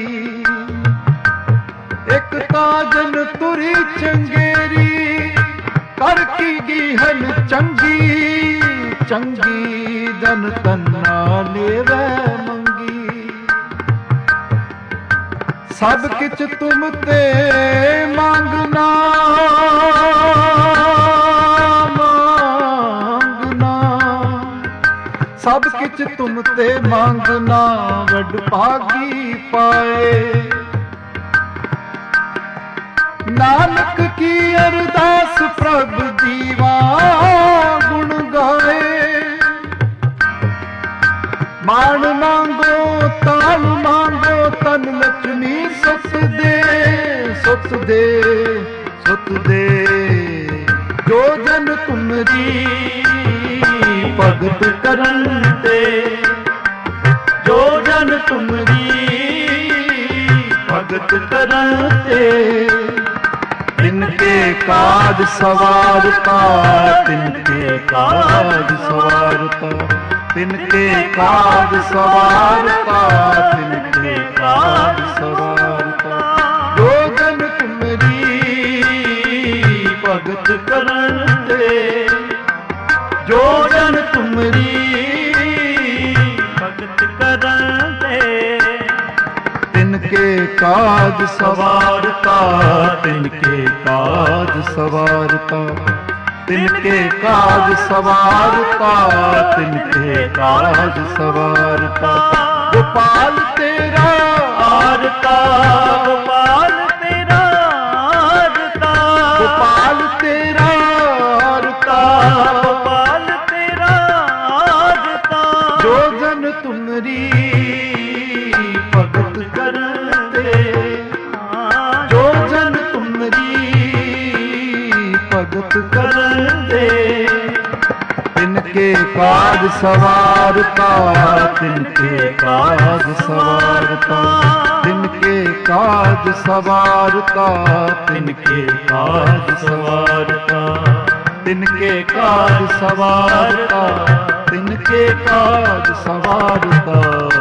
एक ताजन तुरी चंगेरी। कर की गीहन चंगी, चंगी जन तन्ना लेवै मंगी। ਸਭ ਕਿਛ ਤੁਮ ਤੇ ਮੰਗਨਾ ਸਭ ਕਿਛ ਤੁਮ ਤੇ ਮੰਗਨਾ ਵਡ ਭਾਗੀ ਪਾਏ। ਨਾਨਕ ਕੀ ਅਰਦਾਸ ਪ੍ਰਭ ਜੀਵਾ ਗੁਣ ਗਾਏ। ਮਾਣ ਮੰਗੋ ਤਾਲ ਮੰਗੋ ਤਨ ਲక్ష్ਮੀ ਸੁਖ ਦੇ ਸੁਖ ਦੇ ਸੁਖ ਦੇ। ਜੋ ਜਨ ਤੁਮਰੀ ਭਗਤ ਕਰਨ ਤੇ ਜੋ ਜਨ ਤੁਮਰੀ ਭਗਤ ਕਰਨ ਤੇ। तिनके काज सवारता तिनके काज सवारता तिनके काज सवारता तिनके काज सवारता। जो जन तुमरी भगत करन ते जो जन तुमरी भगत करन ते। तिनके काज सवारता तिनके काज सवारता तिनके काज सवारता तिनके काज सवारता। गोपाल तेरा आरता गोपाल तेरा आरता गोपाल तेरा आरता गोपाल तेरा आरता। जो जन तुमरी भगत करते जो जन तुमरी भगत करते। तिनके काज सवारता तिनके काज सवारता तिनके काज सवारता तिनके काज सवारता तिनके काज सवारता तिनके काज सवारता।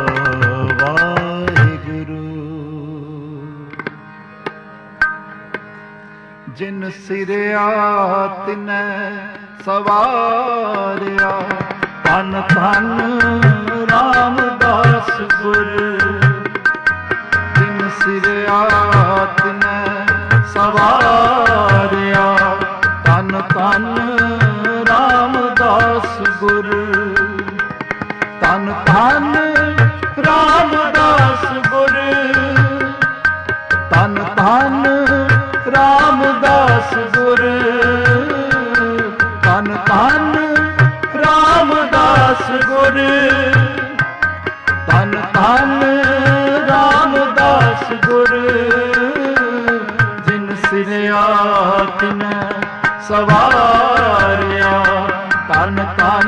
जिन सिरिया तिनै सवारिया धन धन रामदास गुर। जिन सिरिया तिनै सवारिया धन धन रामदास गुर। धन धन रामदास गुर धन धन रामदास गुर। धन धन रामदास गुर धन धन रामदास गुर। जिन सिरिया तिनै सवारिया धन धन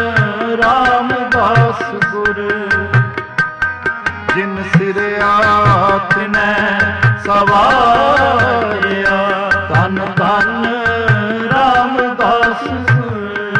रामदास गुर। जिन सिरिया तिनै सवारिया धन धन रामदास गुर।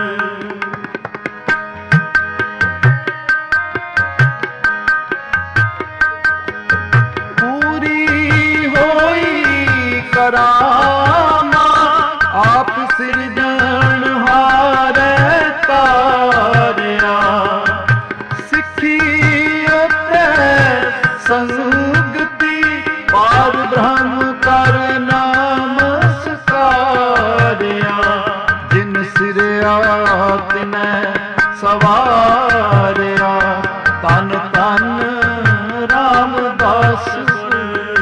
पूरी होई करामा आप सिरजनहारे तारिया। सिखी उते संगति पार ब्रह्म कर नमस्कारिया। जिन सिरिया तिनै सवारिया धन धन रामदास गुर।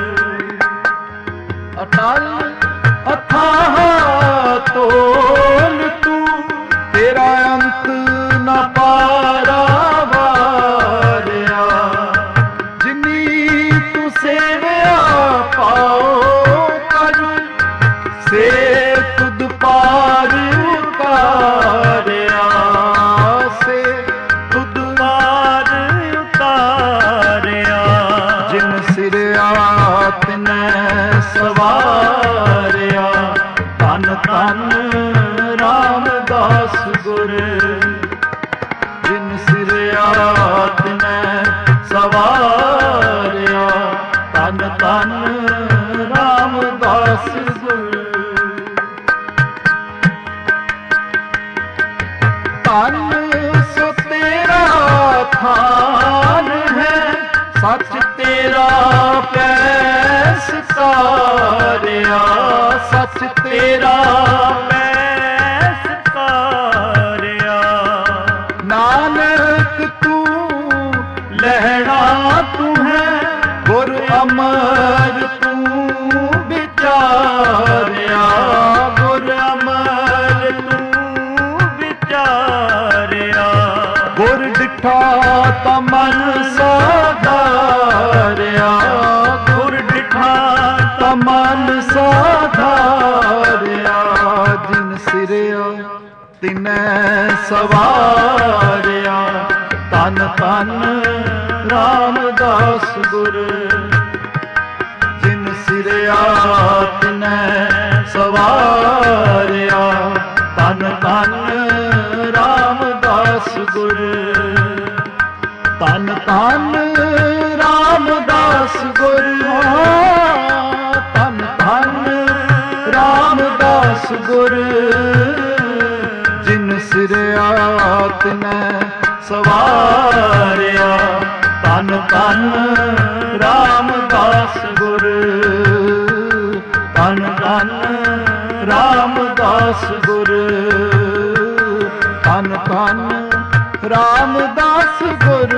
अटल अथाह तोल तू तेरा अंत न पारा वारिया। जिनी तू सेविया पाओ कर से तुद पार उतारिया से तुद पार उतारिया। जिन सिरिया तिनै सवारिया धन धन रामदास गुर। जिन सिरिया तिनै सवारिया धन धन रामदास गुर। धन सो तेरा थान है सच तेरा प्यार ਸੱਚ ਤੇਰਾ ਪੈਸ ਤਾਰਿਆ। ਨਾਨਕ ਤੂੰ ਲਹਿਣਾ ਤੂੰ ਹੈ ਗੁਰ ਅਮਰ ਤੂੰ ਵਿਚਾਰਿਆ। ਗੁਰ ਅਮਰ ਤੂੰ ਵਿਚਾਰਿਆ। ਗੁਰ ਡਿਠਾ ਤਾਂ ਮਨ ਸਾਧਾਰਿਆ। ਗੁਰ ਡਿਠਾ ਤਾਂ ਮਨ ਸਾਧਾਰਿਆ। ਜਿਨ ਸਿਰਿਆ ਤਿਨੈ ਸਵਾਰਿਆ। ਧੰਨ ਧੰਨ ਰਾਮਦਾਸ ਗੁਰ। ਜਿਨ ਸਿਰਿਆ ਤਿਨੈ ਸਵਾਰਿਆ। ਧੰਨ ਧੰਨ ਰਾਮਦਾਸ ਗੁਰ। ਧੰਨ ਧੰਨ ਰਾਮਦਾਸ ਗੁਰ। ਧੰਨ ਧੰਨ ਰਾਮਦਾਸ ਗੁਰ। ਜਿਨ ਸਿਰਿਆ ਤਿਨੈ ਸਵਾਰਿਆ। ਧੰਨ ਧੰਨ ਰਾਮਦਾਸ ਗੁਰ। ਧੰਨ ਧੰਨ ਰਾਮਦਾਸ ਗੁਰ। ਧੰਨ ਧੰਨ ਰਾਮਦਾਸ ਗੁਰ।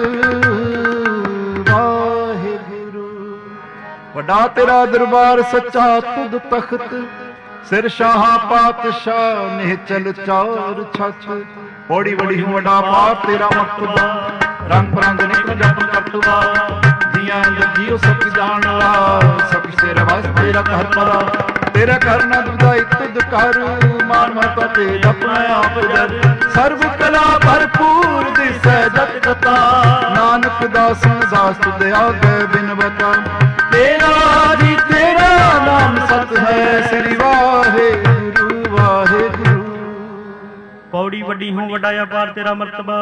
ਵਾਹਿਗੁਰੂ। ਵੱਡਾ ਤੇਰਾ ਦਰਬਾਰ ਸੱਚਾ ਤੁਧ ਤਖਤ। ਸਿਰ ਸ਼ਾਹਾਂ ਪਾਤਸ਼ਾਹ ਨਿਹਚਲ ਚਾਰ ਛੱਤ। ਪੌੜੀ ਵੜੀ ਹੂੰ ਵੱਡਾ ਪਾਪ ਤੇਰਾ ਮਕਤਬਾ। ਰੰਗ ਬਰੰਗ ਨਿਕਲ ਜਪ ਕਰਤਵਾ। ਜੀਆਂ ਜੀਓ ਸਭ ਜਾਣ ਵਾਲਾ। ਸਭ ਤੇਰਾ ਵਸ ਤੇਰਾ ਘਰ ਪਰਾ। ਤੇਰਾ ਘਰ ਨਾ ਦੁਦਾਈ ਤੁਧ ਕਰ। ਮਾਨ ਮਤਾ ਤੇ ਆਪਣਾ ਆਪ ਜਰ। ਸਰਬ ਕਲਾ ਭਰਪੂਰ ਦਿਸੈ ਜਤ ਕਤਾ। ਨਾਨਕ ਦਾਸ ਦਾਸ ਤੁਧ ਆਗੇ ਬਿਨ ਬਤਾ। ਤੇਰਾ ਜੀ ਤੇਰਾ ਨਾਮ ਸਤ ਹੈ। ਸ੍ਰੀ ਵਾਹਿਗੁਰੂ ਵਾਹਿਗੁਰੂ। ਪੌੜੀ ਵੱਡੀ ਹੂੰ ਵੱਡਾ ਅਪਾਰ ਤੇਰਾ ਮਰਤਬਾ।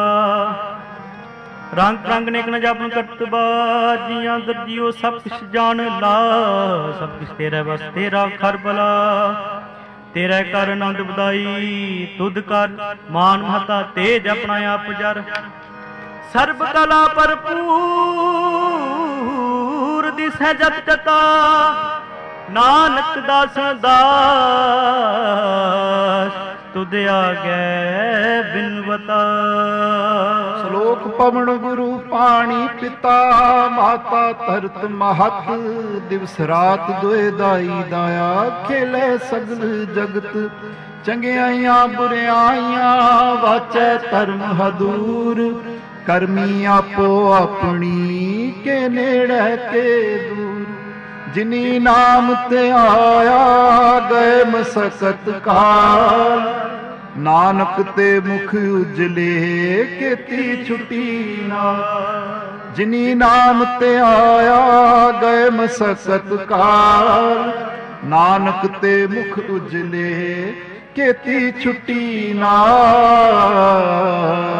ਰੰਗ ਰੰਗ ਨੇਕ ਨ ਜਪਨ ਕਰਤਬਾ। ਜੀਆਂ ਦਰਜੀਓ ਸਭ ਕੁਛ ਜਾਣ ਲਾ। ਸਭ ਕੁਛ ਤੇਰਾ ਬਸ ਤੇਰਾ ਖਰ ਬਲਾ। ਤੇਰਾ ਕਰ ਆਨੰਦ ਵਧਾਈ ਤੁਧ ਕਰ। ਮਾਨ ਮਹਤਾ ਤੇਜ ਆਪਣਾ ਆਪ ਜਰ। ਸਰਬ ਕਲਾ ਭਰਪੂਰ ਦਿਸੈ ਜਤ ਜਤਾ। ਨਾਨਕ ਦਾਸ ਦਾਸ ਤੁਧ ਆਗੇ ਬਿਨਵਤਾ। ਸ਼ਲੋਕ ਪਵਨ ਗੁਰੂ ਪਾਣੀ ਪਿਤਾ। ਮਾਤਾ ਧਰਤ ਮਹਤ। ਦਿਵਸ ਰਾਤ ਦੁਇ ਦਾਈ ਦਾਇਆ। ਖੇਲੇ ਸਗਲ ਜਗਤ। ਚੰਗਿਆਈਆਂ ਬੁਰਿਆਈਆਂ ਵਾਚੈ ਧਰਮ ਹਦੂਰ। ਕਰਮੀ ਆਪੋ ਆਪਣੀ ਕੇ ਨੇੜੇ ਕੇ ਦੂਰ। ਜਿਨੀ ਨਾਮ ਤੇ ਆਇਆ ਗਏ ਮਸਕਤ ਕਾਲ। ਨਾਨਕ ਤੇ ਮੁਖ ਉਜਲੇ ਕੀਤੀ ਛੁਟੀ ਨਾਲ। ਜਿਨੀ ਨਾਮ ਤੇ ਆਇਆ ਗਏ ਮਸਕਤ ਕਾਲ। ਨਾਨਕ ਤੇ ਮੁਖ ਉਜਲੇ ਕੀਤੀ ਛੁਟੀ ਨਾਲ।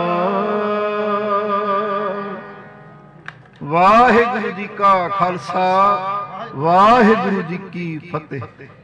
ਵਾਹਿਗੁਰੂ ਜੀ ਕਾ ਖਾਲਸਾ। ਵਾਹਿਗੁਰੂ ਜੀ ਕੀ ਫਤਿਹ।